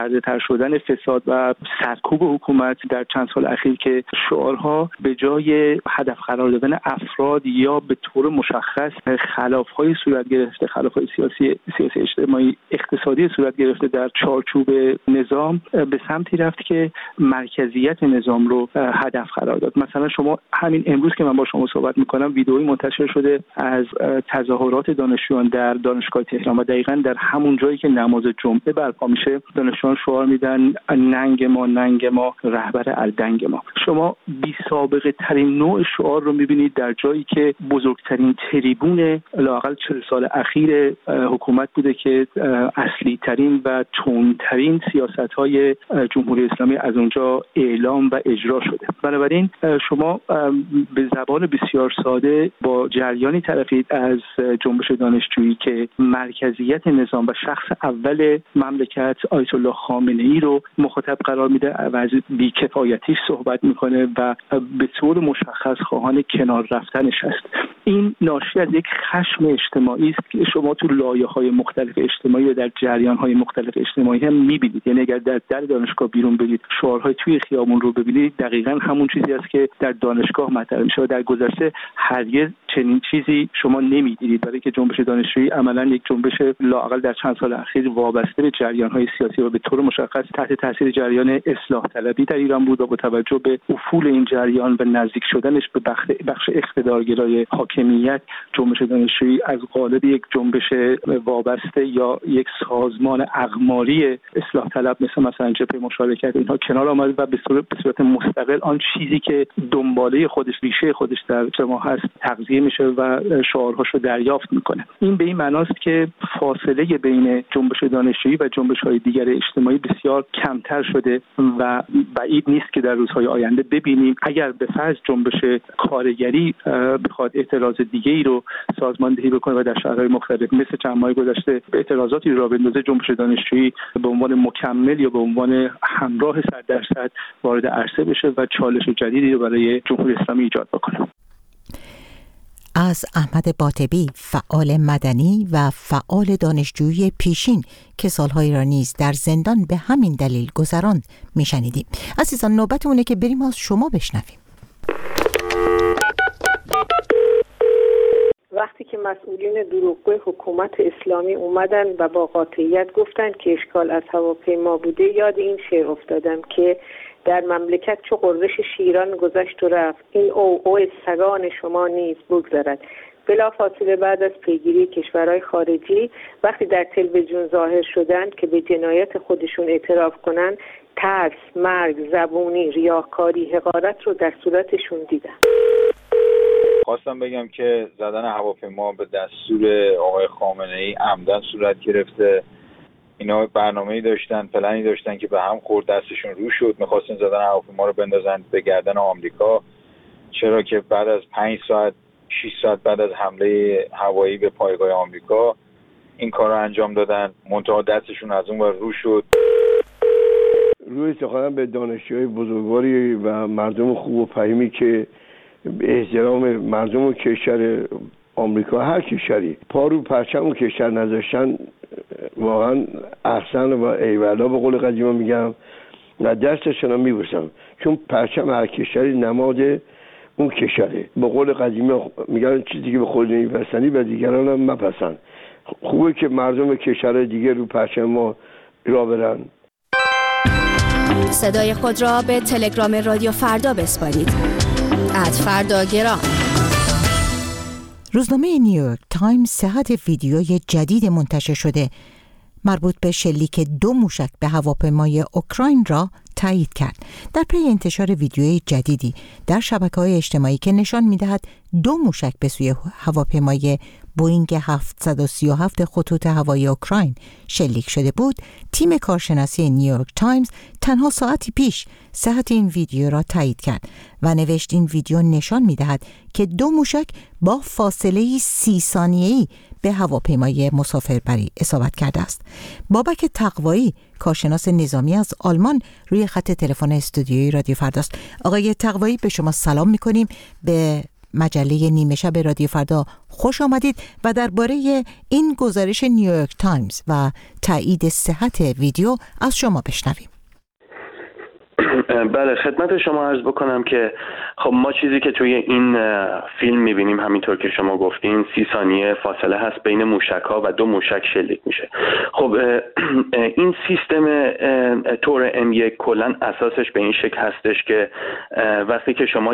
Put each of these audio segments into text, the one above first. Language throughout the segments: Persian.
تر شدن فساد و سرکوب حکومت در چند سال اخیر که شعارها به جای هدف قرار دادن افراد یا به طور مشخص خلاف‌های صورت گرفته، خلاف‌های سیاسی اجتماعی اقتصادی صورت گرفته در چارچوب نظام، به سمتی رفت که مرکزیت نظام رو هدف قرار داد. مثلا شما همین امروز که من با شما صحبت می‌کنم ویدئویی منتشر شده از تظاهرات دانشجویان در دانشگاه تهران و دقیقاً در همون جایی که نماز جمعه برپا میشه دانشجویان شعار میدن ننگ ما رهبر الدنگ ما. شما بی سابقه ترین نوع شعار رو میبینید در جایی که بزرگترین تریبون لااقل 40 سال اخیر حکومت بوده که اصلی ترین و تندترین سیاست‌های جمهوری اسلامی از اونجا اعلام و اجرا شده. بنابراین شما به زبان بسیار ساده با جریانی طرفید از جنبش دانشجویی که مرکزیت نظام و شخص اول مملکت آیت الله خامنه‌ای رو مخاطب قرار میده و از بی‌کفایتیش صحبت میکنه و به طور مشخص خواهان کنار رفتنش است. این ناشی از یک خشم اجتماعی است که شما تو لایه‌های مختلف اجتماعی و در جریان‌های مختلف اجتماعی هم می‌بینید. یعنی اگر در دانشگاه بیرون برید شعارهای توی خیابون رو ببینید دقیقاً همون چیزی است که در دانشگاه مطرح میشه و در گذشته هرگز چنین چیزی شما نمی‌دیدید، برای که جنبش دانشجویی عملاً یک جنبش لااقل در چند سال اخیر وابسته به جریان‌های سیاسی و به طور مشخص تحت تاثیر جریان اصلاح طلبی در ایران بود و با توجه به افول این جریان و نزدیک شدنش به بخش اقتدارگرای حاکمیت جنبش دانشجویی از قالب یک جنبش وابسته یا یک سازمان اقماری اصلاح طلب مثلا جبهه مشارکت اینها کنار آمد و به صورت مستقل آن چیزی که دنباله خودش ریشه خودش در جامعه هست تغذیه میشه و شعارهاشو دریافت میکنه. این به این معناست که فاصله بین جنبش دانشجویی و جنبش‌های دیگر اجتماعی بسیار کمتر شده و بعید نیست که در روزهای آینده ببینیم اگر به فرض جنبش کارگری بخواد اعتراض دیگه‌ای رو سازماندهی بکنه و در شهرهای مختلف مثل چند ماه گذشته اعتراضاتی را بندازه، جنبش دانشجویی به عنوان مکمل یا به عنوان همراه 100% وارد عرصه بشه و چالش جدیدی رو برای جمهوری اسلامی ایجاد بکنه. از احمد باطبی، فعال مدنی و فعال دانشجویی پیشین که سالهایی را نیز در زندان به همین دلیل گذراند میشنیدیم. عزیزان نوبت اونه که بریم از شما بشنویم. وقتی که مسئولین دروغگوی حکومت اسلامی اومدن و با قاطعیت گفتن که اشکال از هواپیما بوده، یاد این شعر افتادم که در مملکت چو قررش شیران گذشت و رفت، این او سگان شما نیز بگذرد. بلافاصله بعد از پیگیری کشورهای خارجی وقتی در تلویزیون ظاهر شدن که به جنایت خودشون اعتراف کنن، ترس، مرگ، زبونی، ریاکاری، حقارت رو در صورتشون دیدن. خواستم بگم که زدن هواپیما به دستور آقای خامنه‌ای عمدن صورت گرفته. اینا برنامه‌ای داشتن، پلنی داشتن که به هم خورد، دستشون رو شد، می‌خواستن زدن هواپیما رو بندازن به گردن آمریکا، چرا که بعد از 6 ساعت بعد از حمله هوایی به پایگاه آمریکا این کار رو انجام دادن، منتها دستشون از اون ور رو شد. روی سخنم به دانشجوی بزرگواری و مردم خوب و فهیمی که به احترام مردم و کشور آمریکا، هر کشوری پا رو پرچم و کشور نذاشتن، واقعا احسن و ایوالا به قول قدیما میگم و دستشون میبوسم، چون پرچم هر کشوری نماد اون کشوره. به قول قدیما میگن چیزی که به خود نمیپسندی به دیگران هم مپسند. خوبه که مردم کشور دیگه رو پرچم ما را برن. صدای خود را به تلگرام رادیو فردا بسپارید. @فرداگرام. روزنامه نیویورک تایمز صحت ویدیوی جدید منتشر شده مربوط به شلیک 2 موشک به هواپیمای اوکراین را تایید کرد. در پی انتشار ویدیوی جدیدی در شبکه‌های اجتماعی که نشان می‌دهد 2 موشک به سوی هواپیمای بوئینگ 737 خطوط هوایی اوکراین شلیک شده بود، تیم کارشناسی نیویورک تایمز تنها ساعتی پیش صحت این ویدیو را تایید کرد و نوشت این ویدیو نشان می‌دهد که 2 موشک با فاصله 30 ثانیه‌ای به هواپیمای مسافربری اصابت کرده است. بابک تقوایی، کارشناس نظامی از آلمان، روی خط تلفن استودیوی رادیو فرداست. آقای تقوایی، به شما سلام می‌کنیم. به مجله نیمه شب رادیو فردا خوش آمدید و درباره این گزارش نیویورک تایمز و تایید صحت ویدیو از شما بشنویم. بله، خدمت شما عرض بکنم که خب ما چیزی که توی این فیلم میبینیم همینطور که شما گفتین 30 ثانیه فاصله هست بین موشک‌ها و 2 موشک شلیک میشه. خب این سیستم تور M1 کلا اساسش به این شکل هستش که وقتی که شما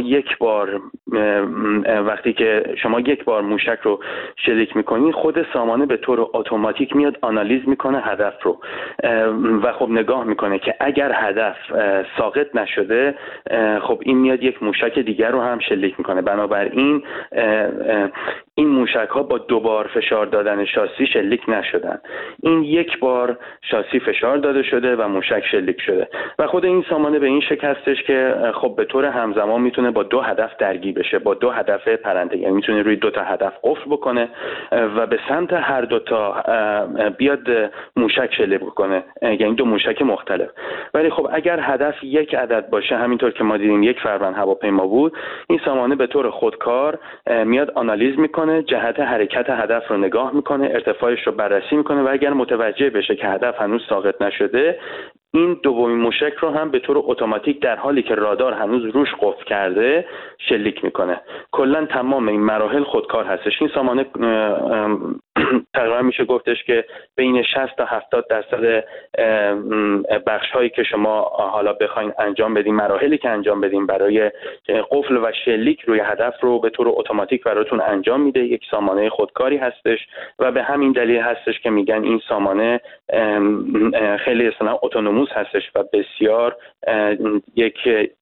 یک بار موشک رو شلیک میکنین، خود سامانه به طور اتوماتیک میاد آنالیز میکنه هدف رو و خب نگاه میکنه که اگر هدف ساقط نشده خب این میاد یک موشک دیگر رو هم شلیک میکنه. بنابراین این موشک ها با 2 بار فشار دادن شاسی شلیک نشدن، این 1 بار شاسی فشار داده شده و موشک شلیک شده و خود این سامانه به این شکل هستش که خب به طور همزمان میتونه با 2 هدف درگیر بشه، با 2 هدف پرنده، یعنی میتونه روی 2 تا هدف قفل بکنه و به سمت هر 2 تا بیاد موشک شلیک بکنه، یعنی 2 موشک مختلف. ولی خب اگر هدف 1 عدد باشه، همینطور که ما دیدیم 1 فروند هواپیما بود، این سامانه به طور خودکار میاد آنالیز میکنه، جهت حرکت هدف رو نگاه میکنه، ارتفاعش رو بررسی میکنه و اگر متوجه بشه که هدف هنوز ساقط نشده، این دومین موشک رو هم به طور اتوماتیک در حالی که رادار هنوز روش قفل کرده شلیک میکنه. کلا تمام این مراحل خودکار هستش. این سامانه تقریبا میشه گفتش که بین 60 تا 70% بخش هایی که شما حالا بخواین انجام بدین، مراحلی که انجام بدین برای قفل و شلیک روی هدف رو به طور اتوماتیک براتون انجام میده. یک سامانه خودکاری هستش و به همین دلیل هستش که میگن این سامانه خیلی اصلا اتونوموس هستش و بسیار یک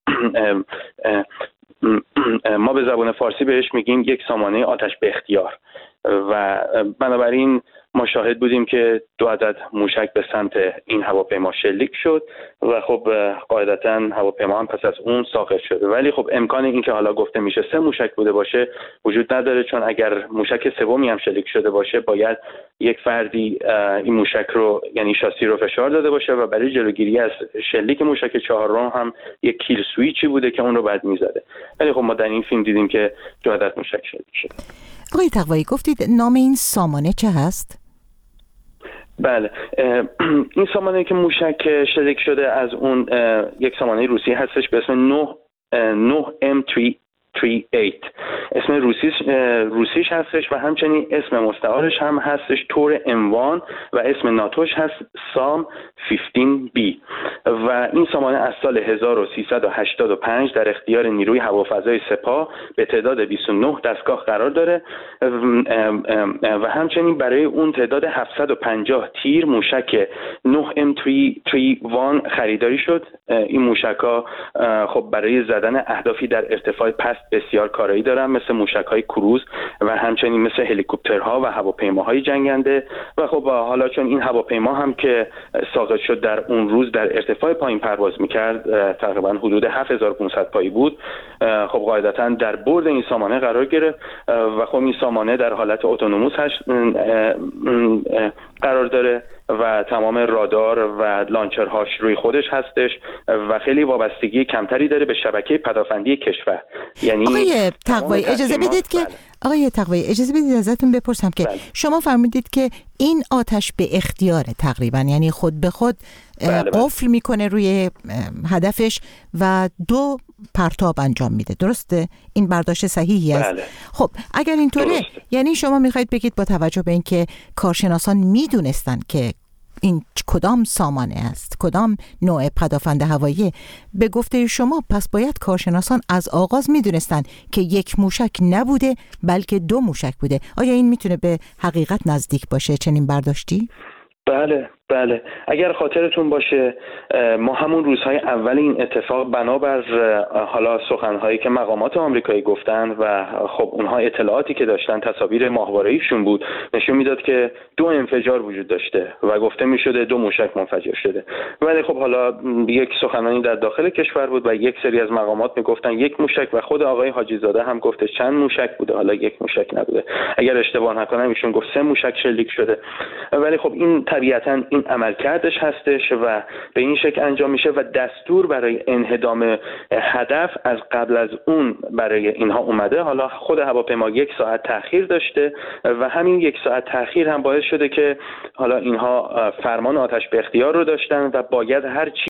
ما به زبان فارسی بهش میگیم یک سامانه آتش به اختیار و بنابراین ما شاهد بودیم که 2 عدد موشک به سمت این هواپیما شلیک شد و خب قاعدتاً هواپیما هم پس از اون ساقط شده. ولی خب امکان این که حالا گفته میشه 3 موشک بوده باشه وجود نداره، چون اگر موشک سومی هم شلیک شده باشه باید یک فردی این موشک رو، یعنی شاسی رو فشار داده باشه و برای جلوگیری از شلیک موشک 4 هم یک کیل سویچی بوده که اون رو بعد میزده. ولی خب ما در این فیلم دیدیم که 2 عدد موشک شلیک شد. آقای تقوایی، گفتید نام این سامانه چه هست؟ بله، این سامانه که موشک شلیک شده از اون یک سامانه روسی هستش به اسم 9M38. اسم روسیش هستش و همچنین اسم مستعارش هم هستش تور M1 و اسم ناتوش هست سام 15B و این سامانه از سال 1385 در اختیار نیروی هوافضای سپاه به تعداد 29 دستگاه قرار داره و همچنین برای اون تعداد 750 تیر موشک 9M331 خریداری شد. این موشک‌ها خب برای زدن اهدافی در ارتفاع پست بسیار کارایی دارن، مثل موشک‌های کروز و همچنین مثل هلیکوپترها و هواپیماهای جنگنده و خب حالا چون این هواپیما هم که ساقط شد در اون روز در ارتفاع پایین پرواز می‌کرد، تقریبا حدود 7500 پایی بود، خب قاعدتاً در برد این سامانه قرار گرفت و خب این سامانه در حالت اتونوموس قرار داره و تمام رادار و لانچرهاش روی خودش هستش و خیلی وابستگی کمتری داره به شبکه پدافندی کشور. یعنی آقای تقوایی اجازه بدید که اجازه بدید ازتون بپرسم که شما فرمودید که این آتش به اختیاره تقریبا، یعنی خود به خود قفل میکنه روی هدفش و 2 پرتاب انجام میده، درسته؟ این برداشت صحیحی است؟ بله. خب اگر اینطوره یعنی شما میخواید بگید با توجه به اینکه کارشناسان میدونستن که این کدام سامانه است، کدام نوع پدافند هوایی، به گفته شما پس باید کارشناسان از آغاز میدونستن که 1 موشک نبوده بلکه 2 موشک بوده. آیا این میتونه به حقیقت نزدیک باشه چنین برداشتی؟ بله، اگر خاطرتون باشه ما همون روزهای اول این اتفاق بنابر حالا سخنهایی که مقامات آمریکایی گفتن و خب اونها اطلاعاتی که داشتن، تصاویر ماهواره‌ایشون بود، نشون میداد که 2 انفجار وجود داشته و گفته میشده 2 موشک منفجر شده. ولی خب حالا یک سخنرانی در داخل کشور بود و یک سری از مقامات میگفتن 1 موشک و خود آقای حاجی زاده هم گفته چند موشک بوده، حالا 1 موشک نبوده. اگر اشتباه نکنم ایشون گفت 3 موشک شلیک شده. ولی خب این طبیعتاً این عملکردش هستش و به این شکل انجام میشه و دستور برای انهدام هدف از قبل از اون برای اینها اومده. حالا خود هواپیما 1 ساعت تأخیر داشته و همین 1 ساعت تأخیر هم باعث شده که حالا اینها فرمان آتش به اختیار رو داشتن و باید هر چی